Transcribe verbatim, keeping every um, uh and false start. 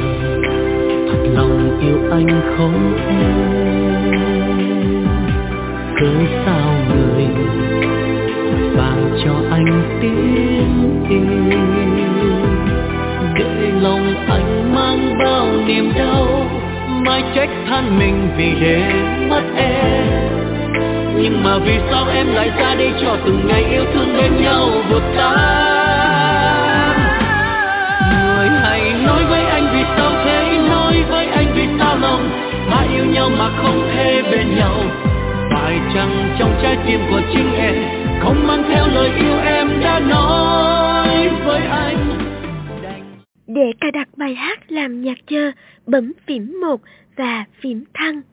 thật lòng yêu anh không em. Cớ sao người vàng cho anh tiếng yêu, để lòng anh mang bao niềm đau, mai trách than mình vì để mất em. Nhưng mà vì sao em lại ra đi cho từng ngày yêu thương bên nhau vụt tan. Người hãy nói với anh vì sao thế, nói với anh vì sao lòng ta yêu nhau mà không thể bên nhau. Phải chăng trong trái tim của chính em không mang theo lời yêu em đã nói với anh. Để cài đặt bài hát làm nhạc chờ, bấm phím một và phím thăng.